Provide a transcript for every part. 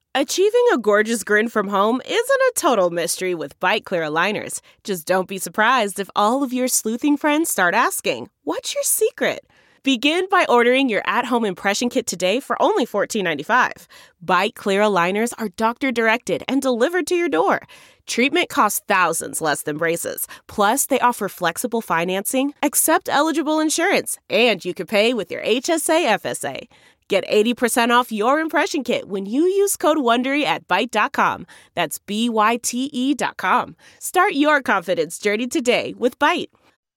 Achieving a gorgeous grin from home isn't a total mystery with Byte Clear aligners. Just don't be surprised if all of your sleuthing friends start asking, "What's your secret?" Begin by ordering your at-home impression kit today for only $14.95. Byte Clear aligners are doctor-directed and delivered to your door. Treatment costs thousands less than braces. Plus, they offer flexible financing, accept eligible insurance, and you can pay with your HSA FSA. Get 80% off your impression kit when you use code WONDERY at Byte.com. That's BYTE.com. Start your confidence journey today with Byte.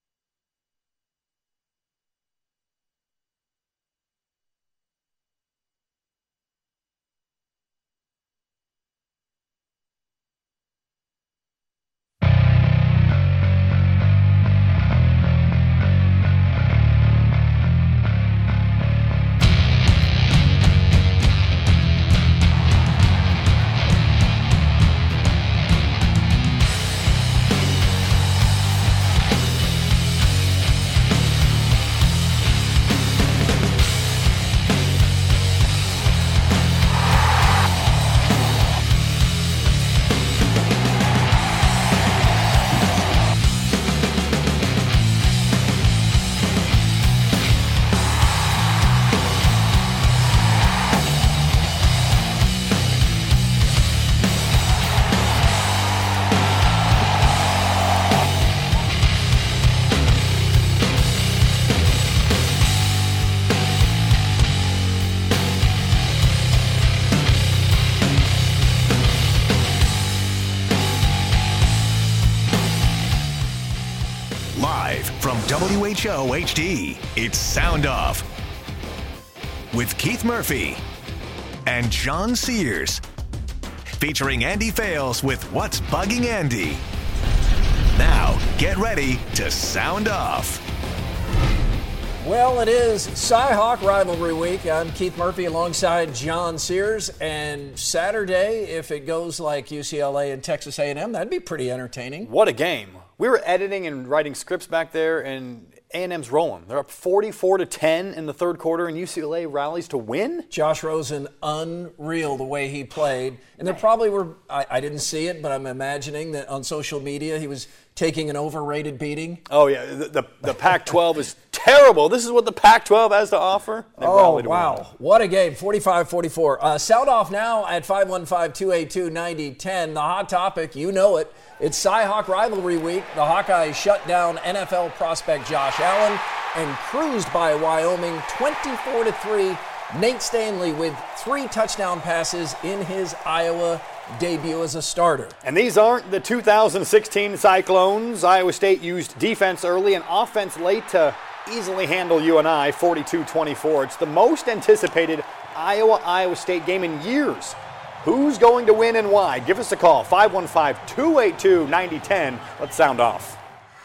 WHO HD, it's Sound Off with Keith Murphy and John Sears, featuring Andy Fales with What's Bugging Andy. Now, get ready to sound off. Well, it is Cy-Hawk Rivalry Week. I'm Keith Murphy alongside John Sears. And Saturday, if it goes like UCLA and Texas A&M, that'd be pretty entertaining. What a game. We were editing and writing scripts back there, and A&M's rolling. They're up 44-10 in the third quarter, and UCLA rallies to win. Josh Rosen, unreal the way he played. And there probably were, I didn't see it, but I'm imagining that on social media he was taking an overrated beating. Oh, yeah. The Pac-12 is terrible. This is what the Pac-12 has to offer. Oh, wow. What a game. 45-44. Sound off now at 515-282-9010. The hot topic, you know it. It's Cy-Hawk Rivalry Week. The Hawkeyes shut down NFL prospect Josh Allen and cruised by Wyoming 24-3. Nate Stanley with 3 touchdown passes in his Iowa debut as a starter. And these aren't the 2016 Cyclones. Iowa State used defense early and offense late to easily handle UNI 42-24. It's the most anticipated Iowa State game in years. Who's going to win and why? Give us a call, 515-282-9010. Let's sound off.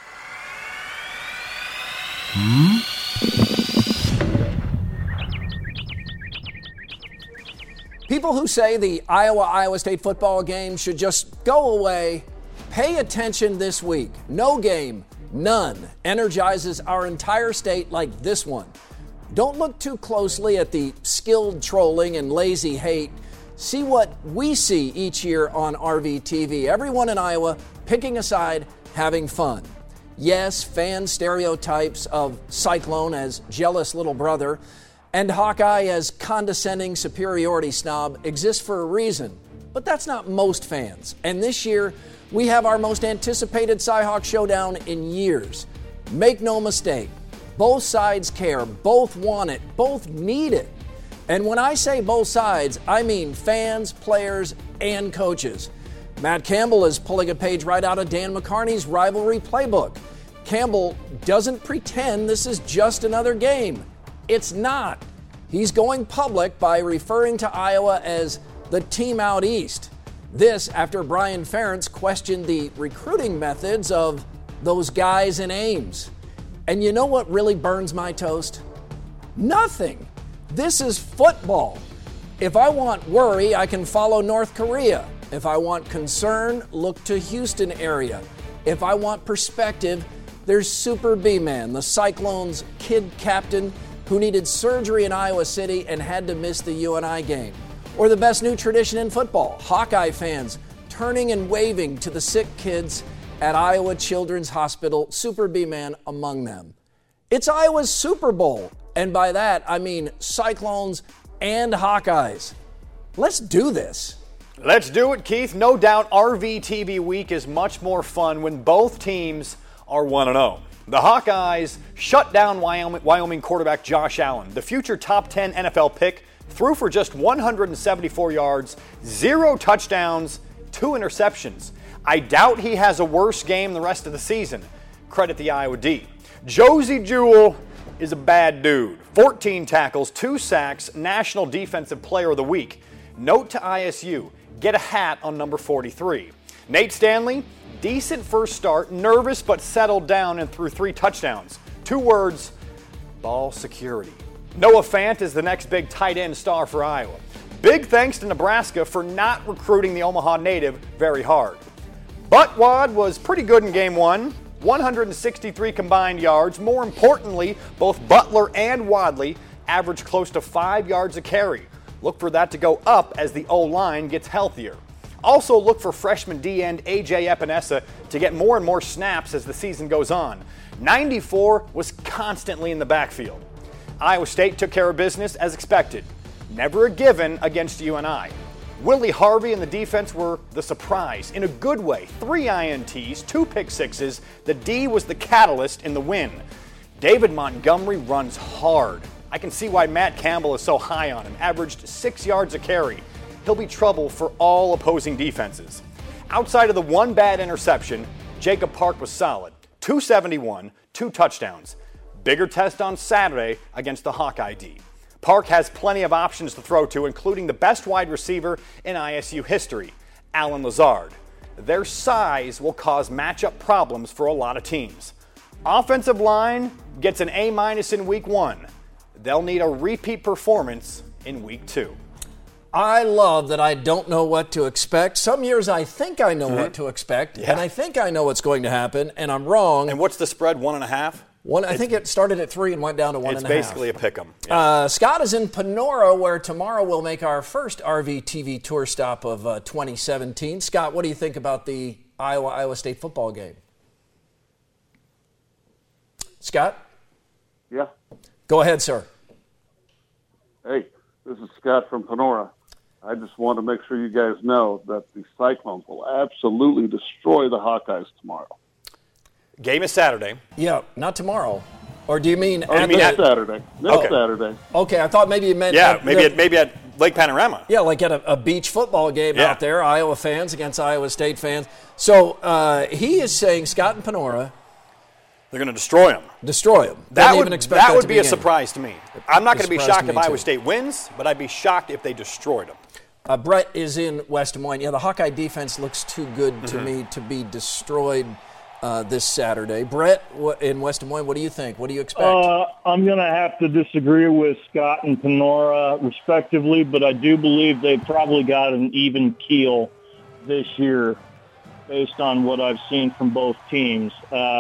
People who say the Iowa State football game should just go away, pay attention this week. No game, none, energizes our entire state like this one. Don't look too closely at the skilled trolling and lazy hate. See what we see each year on RVTV. Everyone in Iowa picking a side, having fun. Yes, fan stereotypes of Cyclone as jealous little brother and Hawkeye as condescending superiority snob exist for a reason. But that's not most fans. And this year, we have our most anticipated Cy-Hawk showdown in years. Make no mistake, both sides care, both want it, both need it. And when I say both sides, I mean fans, players, and coaches. Matt Campbell is pulling a page right out of Dan McCarney's rivalry playbook. Campbell doesn't pretend this is just another game. It's not. He's going public by referring to Iowa as the team out east. This after Brian Ferentz questioned the recruiting methods of those guys in Ames. And you know what really burns my toast? Nothing. This is football. If I want worry, I can follow North Korea. If I want concern, look to Houston area. If I want perspective, there's Super B-Man, the Cyclones' kid captain who needed surgery in Iowa City and had to miss the UNI game. Or the best new tradition in football, Hawkeye fans turning and waving to the sick kids at Iowa Children's Hospital, Super B-Man among them. It's Iowa's Super Bowl, and by that I mean Cyclones and Hawkeyes. Let's do this. Let's do it, Keith. No doubt RVTV week is much more fun when both teams are 1-0. The Hawkeyes shut down Wyoming quarterback Josh Allen. The future top 10 NFL pick threw for just 174 yards, 0 touchdowns, 2 interceptions. I doubt he has a worse game the rest of the season. Credit the Iowa D. Josie Jewell is a bad dude. 14 tackles, 2 sacks, National Defensive Player of the Week. Note to ISU, get a hat on number 43. Nate Stanley, decent first start, nervous but settled down and threw 3 touchdowns. 2 words, ball security. Noah Fant is the next big tight end star for Iowa. Big thanks to Nebraska for not recruiting the Omaha native very hard. Buttwad was pretty good in game 1. 163 combined yards. More importantly, both Butler and Wadley averaged close to 5 yards a carry. Look for that to go up as the O-line gets healthier. Also look for freshman D-end A.J. Epinesa to get more and more snaps as the season goes on. 94 was constantly in the backfield. Iowa State took care of business as expected. Never a given against UNI. Willie Harvey and the defense were the surprise in a good way. 3 INTs, 2 pick sixes. The D was the catalyst in the win. David Montgomery runs hard. I can see why Matt Campbell is so high on him. Averaged 6 yards a carry. He'll be trouble for all opposing defenses. Outside of the 1 bad interception, Jacob Park was solid. 271, 2 touchdowns. Bigger test on Saturday against the Hawkeye D. Park has plenty of options to throw to, including the best wide receiver in ISU history, Allen Lazard. Their size will cause matchup problems for a lot of teams. Offensive line gets an A- in week 1. They'll need a repeat performance in week 2. I love that I don't know what to expect. Some years I think I know what to expect, and I think I know what's going to happen, and I'm wrong. And what's the spread, 1.5? I think it started at 3 and went down to 1.5. It's basically a pick 'em. Yeah. Scott is in Panora, where tomorrow we'll make our first RVTV tour stop of 2017. Scott, what do you think about the Iowa State football game? Scott? Yeah. Go ahead, sir. Hey, this is Scott from Panora. I just want to make sure you guys know that the Cyclones will absolutely destroy the Hawkeyes tomorrow. Game is Saturday. Yeah, not tomorrow. Or do you mean Saturday? Next Saturday. Okay, I thought maybe you meant maybe at Lake Panorama. Yeah, like at a beach football game out there, Iowa fans against Iowa State fans. So he is saying, Scott and Panora, they're going to destroy them. Destroy them. That would be a surprise to me. I'm not going to be shocked if Iowa State wins, but I'd be shocked if they destroyed them. Brett is in West Des Moines. Yeah, the Hawkeye defense looks too good to me to be destroyed this Saturday. Brett in West Des Moines, what do you think? What do you expect? I'm going to have to disagree with Scott and Panora respectively, but I do believe they probably got an even keel this year based on what I've seen from both teams.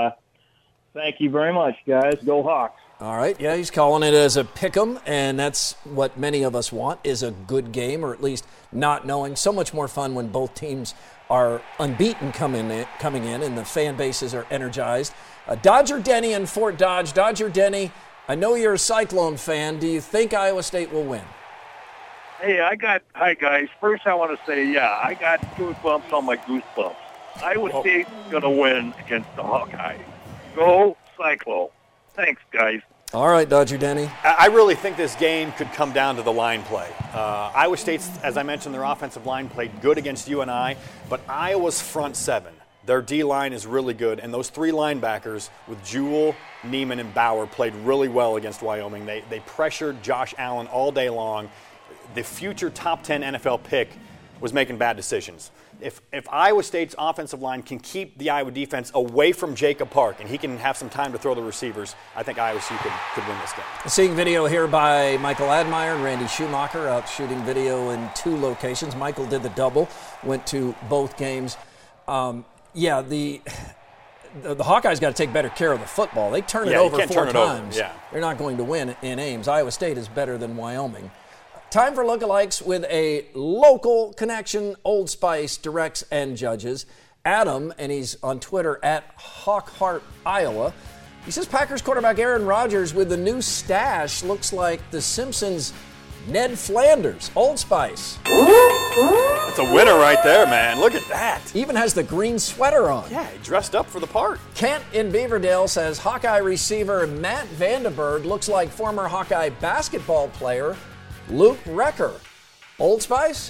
Thank you very much, guys. Go Hawks. All right. Yeah, he's calling it as a pick'em, and that's what many of us want, is a good game, or at least not knowing. So much more fun when both teams are unbeaten coming in, and the fan bases are energized. Dodger Denny in Fort Dodge. Dodger Denny, I know you're a Cyclone fan. Do you think Iowa State will win? Hey, hi guys. First I want to say, I got goosebumps on my goosebumps. Iowa State's going to win against the Hawkeye. Go Cyclone. Thanks, guys. All right, Dodger Denny. I really think this game could come down to the line play. Iowa State's, as I mentioned, their offensive line played good against UNI, but Iowa's front seven, their D-line is really good, and those 3 linebackers with Jewell, Neiman, and Bauer played really well against Wyoming. They pressured Josh Allen all day long. The future top 10 NFL pick was making bad decisions. If Iowa State's offensive line can keep the Iowa defense away from Jacob Park and he can have some time to throw the receivers, I think ISU could win this game. Seeing video here by Michael Admire and Randy Schumacher out shooting video in 2 locations. Michael did the double, went to both games. The Hawkeyes got to take better care of the football. They turn it over 4 times. Yeah. They're not going to win in Ames. Iowa State is better than Wyoming. Time for lookalikes with a local connection. Old Spice directs and judges. Adam, and he's on Twitter at Hawkheart, Iowa. He says Packers quarterback Aaron Rodgers with the new stash looks like the Simpsons' Ned Flanders. Old Spice. That's a winner right there, man. Look at that. Even has the green sweater on. Yeah, he dressed up for the part. Kent in Beaverdale says Hawkeye receiver Matt Vandenberg looks like former Hawkeye basketball player Luke Recker. Old Spice?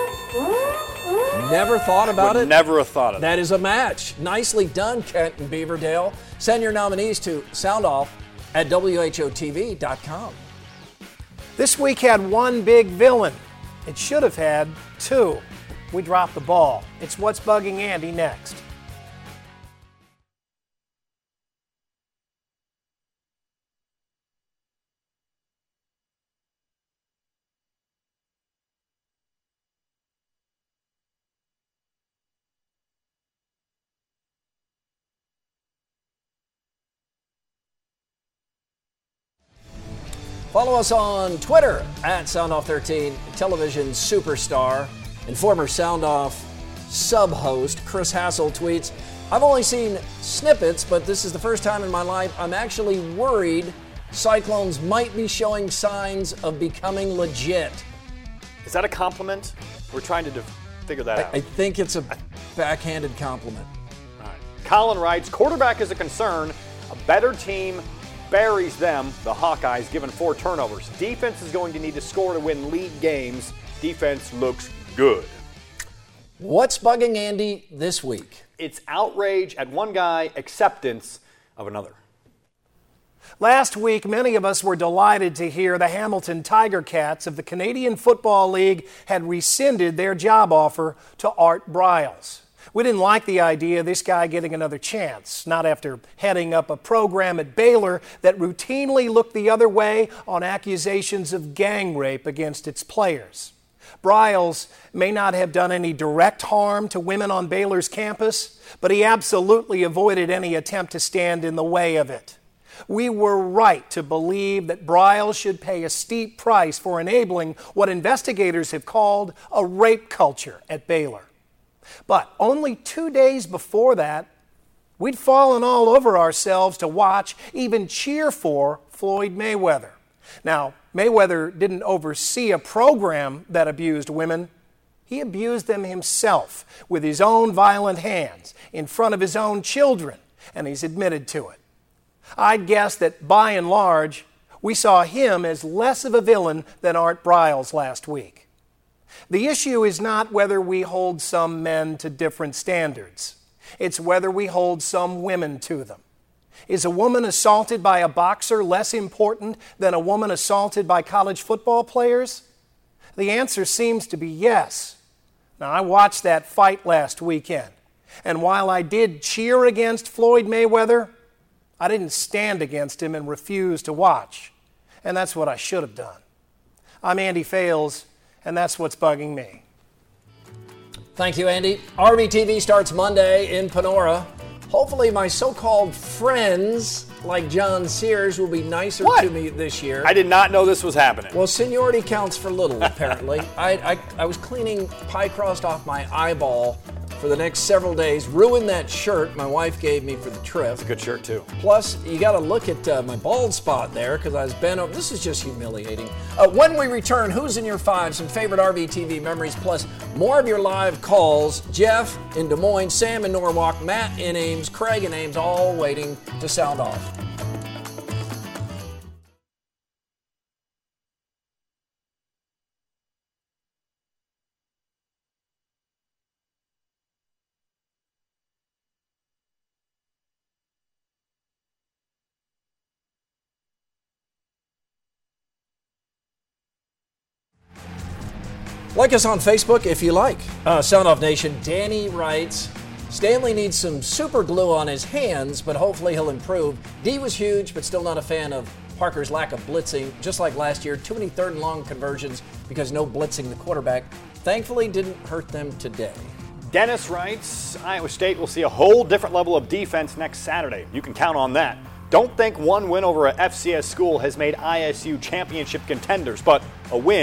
Never thought about it? Never have thought of that. That is a match. Nicely done, Kent in Beaverdale. Send your nominees to soundoff@WHOTV.com. This week had one big villain. It should have had two. We dropped the ball. It's What's Bugging Andy next. Follow us on Twitter at SoundOff13, television superstar and former SoundOff sub-host Chris Hassel tweets, I've only seen snippets, but this is the first time in my life I'm actually worried Cyclones might be showing signs of becoming legit. Is that a compliment? We're trying to figure that out. I think it's a backhanded compliment. All right. Colin writes, quarterback is a concern. A better team buries them, the Hawkeyes, given 4 turnovers. Defense is going to need to score to win league games. Defense looks good. What's bugging Andy this week? It's outrage at one guy, acceptance of another. Last week, many of us were delighted to hear the Hamilton Tiger Cats of the Canadian Football League had rescinded their job offer to Art Briles. We didn't like the idea of this guy getting another chance, not after heading up a program at Baylor that routinely looked the other way on accusations of gang rape against its players. Briles may not have done any direct harm to women on Baylor's campus, but he absolutely avoided any attempt to stand in the way of it. We were right to believe that Briles should pay a steep price for enabling what investigators have called a rape culture at Baylor. But only 2 days before that, we'd fallen all over ourselves to watch, even cheer for, Floyd Mayweather. Now, Mayweather didn't oversee a program that abused women. He abused them himself with his own violent hands in front of his own children, and he's admitted to it. I'd guess that by and large, we saw him as less of a villain than Art Briles last week. The issue is not whether we hold some men to different standards. It's whether we hold some women to them. Is a woman assaulted by a boxer less important than a woman assaulted by college football players? The answer seems to be yes. Now, I watched that fight last weekend, and while I did cheer against Floyd Mayweather, I didn't stand against him and refuse to watch. And that's what I should have done. I'm Andy Fales, and that's what's bugging me. Thank you, Andy. RVTV starts Monday in Panora. Hopefully my so-called friends like John Sears will be nicer to me this year. I did not know this was happening. Well, seniority counts for little, apparently. I was cleaning pie crust off my eyeball for the next several days. Ruined that shirt my wife gave me for the trip. It's a good shirt, too. Plus, you got to look at my bald spot there because I was bent over. This is just humiliating. When we return, who's in your 5? Some favorite RVTV memories, plus more of your live calls. Jeff in Des Moines, Sam in Norwalk, Matt in Ames, Craig in Ames, all waiting to sound off. Like us on Facebook if you like. Sound Off Nation, Danny writes, Stanley needs some super glue on his hands, but hopefully he'll improve. D was huge, but still not a fan of Parker's lack of blitzing. Just like last year, too many third and long conversions because no blitzing the quarterback. Thankfully, didn't hurt them today. Dennis writes, Iowa State will see a whole different level of defense next Saturday. You can count on that. Don't think one win over a FCS school has made ISU championship contenders, but a win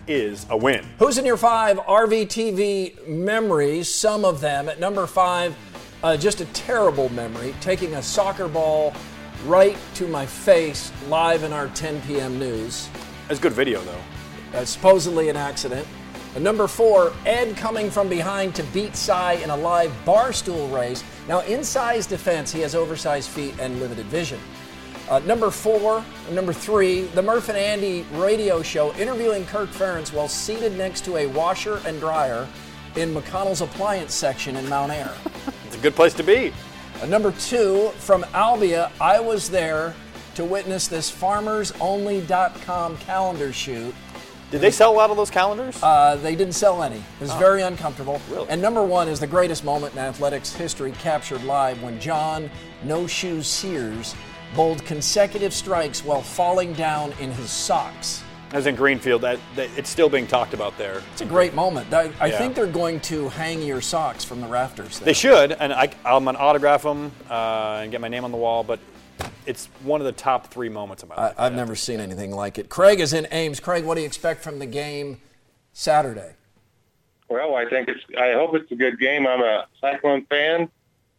is a win. Who's in your 5 RVTV memories? Some of them. At number 5, just a terrible memory, taking a soccer ball right to my face live in our 10 p.m. news. That's good video, though. Supposedly an accident. At number 4, Ed coming from behind to beat Cy in a live barstool race. Now, in Cy's defense, he has oversized feet and limited vision. Number 3, the Murph and Andy radio show interviewing Kirk Ferentz while seated next to a washer and dryer in McConnell's appliance section in Mount Air. It's a good place to be. Number 2, from Albia, I was there to witness this FarmersOnly.com calendar shoot. Did they sell a lot of those calendars? They didn't sell any. It was very uncomfortable. Really? And number 1 is the greatest moment in athletics history captured live when John No Shoes Sears bowled consecutive strikes while falling down in his socks. I was in Greenfield. It's still being talked about there. It's a great moment. I think they're going to hang your socks from the rafters there. They should, and I'm going to autograph them and get my name on the wall, but it's one of the top 3 moments of my life. I've never seen anything like it. Craig is in Ames. Craig, what do you expect from the game Saturday? Well, I hope it's a good game. I'm a Cyclone fan.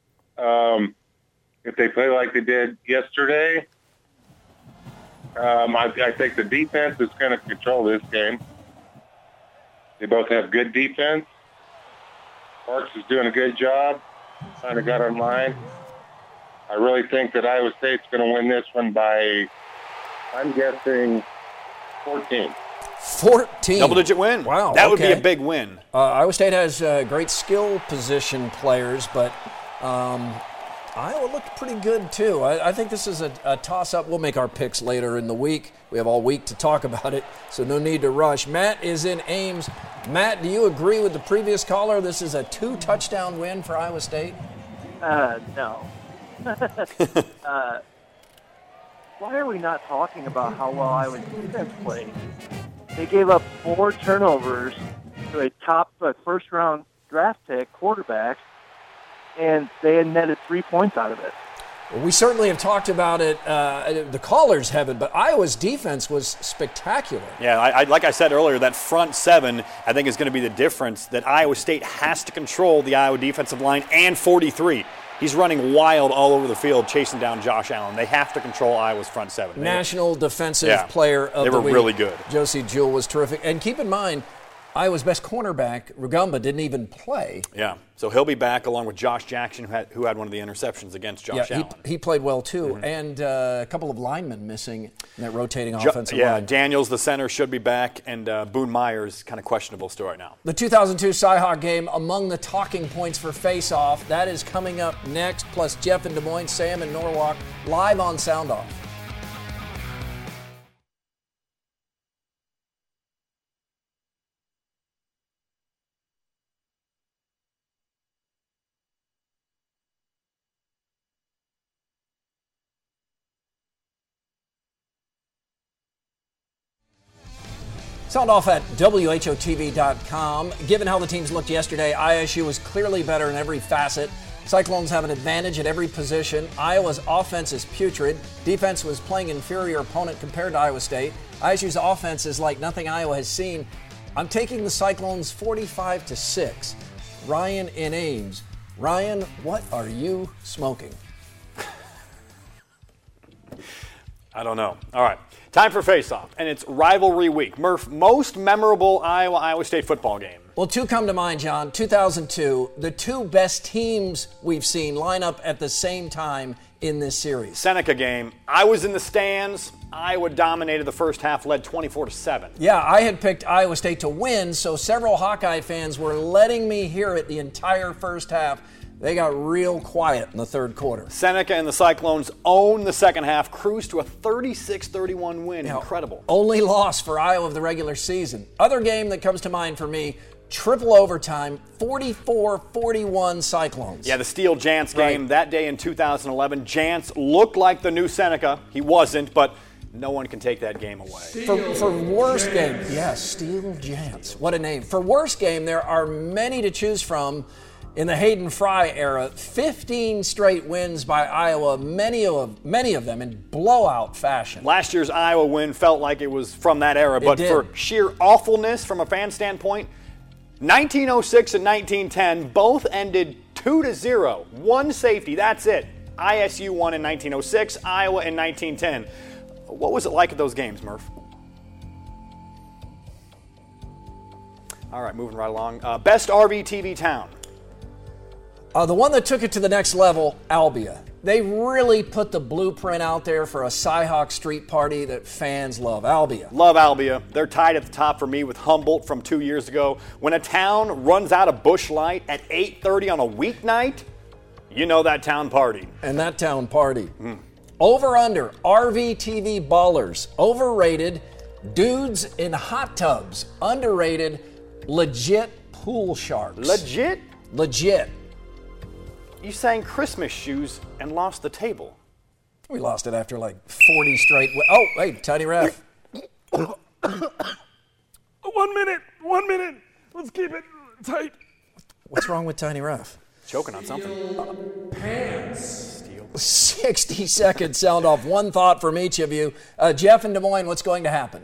If they play like they did yesterday, I think the defense is going to control this game. They both have good defense. Parks is doing a good job. Kind of got online. I really think that Iowa State's going to win this one by, I'm guessing, 14. 14. Double-digit win. Wow. That would be a big win. Iowa State has great skill position players, but Iowa looked pretty good, too. I think this is a toss-up. We'll make our picks later in the week. We have all week to talk about it, so no need to rush. Matt is in Ames. Matt, do you agree with the previous caller? This is a 2-touchdown win for Iowa State? No. Why are we not talking about how well Iowa's defense played? They gave up 4 turnovers to a top first-round draft pick quarterback, and they had netted 3 points out of it. Well, we certainly have talked about it. The callers haven't, but Iowa's defense was spectacular. Yeah, like I said earlier, that front 7, I think, is going to be the difference that Iowa State has to control the Iowa defensive line and 43. He's running wild all over the field, chasing down Josh Allen. They have to control Iowa's front 7. National Defensive Player of the Week. They were really good. Josie Jewell was terrific. And keep in mind, Iowa's best cornerback, Rugamba, didn't even play. Yeah, so he'll be back along with Josh Jackson, who had one of the interceptions against Josh Allen. He played well, too. Mm-hmm. And a couple of linemen missing in that rotating offensive line. Yeah, Daniels, the center, should be back, and Boone Myers, kind of questionable still right now. The 2002 Cy-Hawk game, among the talking points for face-off, that is coming up next, plus Jeff in Des Moines, Sam in Norwalk, live on Sound Off. Sound off at WHOTV.com. Given how the teams looked yesterday, ISU was clearly better in every facet. Cyclones have an advantage at every position. Iowa's offense is putrid. Defense was playing inferior opponent compared to Iowa State. ISU's offense is like nothing Iowa has seen. I'm taking the Cyclones 45-6. Ryan in Ames. Ryan, what are you smoking? I don't know. All right. Time for face-off, and it's rivalry week. Murph, most memorable Iowa State football game. Well, 2 come to mind, John. 2002, the 2 best teams we've seen line up at the same time in this series. Seneca game. I was in the stands. Iowa dominated the first half, led 24-7. Yeah, I had picked Iowa State to win, so several Hawkeye fans were letting me hear it the entire first half. They got real quiet in the third quarter. Seneca and the Cyclones own the second half, cruised to a 36-31 win. Incredible. Only loss for Iowa of the regular season. Other game that comes to mind for me, triple overtime, 44-41 Cyclones. Yeah, the Steele-Jantz game that day in 2011. Jantz looked like the new Seneca. He wasn't, but no one can take that game away. For worst game, yes, Steele-Jantz. What a name. For worst game, there are many to choose from. In the Hayden Fry era, 15 straight wins by Iowa, many of them in blowout fashion. Last year's Iowa win felt like it was from that era, but for sheer awfulness from a fan standpoint, 1906 and 1910 both ended 2-0. One safety, that's it. ISU won in 1906, Iowa in 1910. What was it like at those games, Murph? All right, moving right along. Best RV-TV town. The one that took it to the next level, Albia. They really put the blueprint out there for a Cy-Hawk street party that fans love. Albia. Love Albia. They're tied at the top for me with Humboldt from 2 years ago. When a town runs out of Busch Light at 8:30 on a weeknight, you know that town party. And that town party. Over under, RV-TV ballers. Overrated, dudes in hot tubs. Underrated, legit pool sharks. Legit? Legit. You sang Christmas shoes and lost the table. We lost it after like 40 straight. Oh, hey, Tiny Ref. 1 minute. Let's keep it tight. What's wrong with Tiny Ref? Choking on something. Pants. 60-second sound off. One thought from each of you. Jeff in Des Moines, what's going to happen?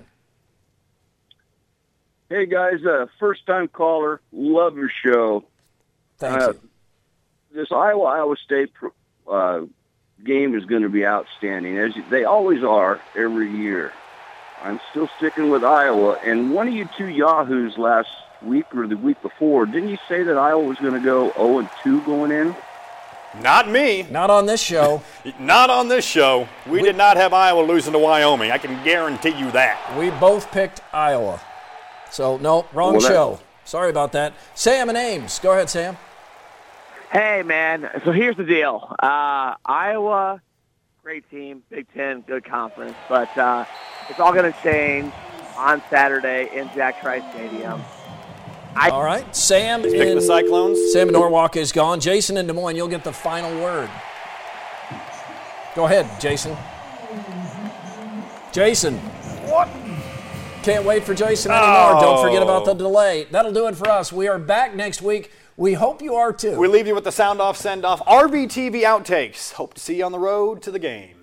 Hey, guys, first-time caller. Love your show. Thank you. This Iowa State game is going to be outstanding, as they always are every year. I'm still sticking with Iowa. And one of you two yahoos last week or the week before, didn't you say that Iowa was going to go 0-2 going in? Not me. Not on this show. Not on this show. We did not have Iowa losing to Wyoming. I can guarantee you that. We both picked Iowa. So, no, wrong show. Sorry about that. Sam and Ames. Go ahead, Sam. Hey, man. So here's the deal. Iowa, great team, Big Ten, good conference. But it's all going to change on Saturday in Jack Trice Stadium. All right. Sam in the Cyclones. Sam in Norwalk is gone. Jason in Des Moines, you'll get the final word. Go ahead, Jason. Jason. What? Can't wait for Jason anymore. Don't forget about the delay. That'll do it for us. We are back next week. We hope you are too. We leave you with the sound-off, send-off, RV-TV outtakes. Hope to see you on the road to the game.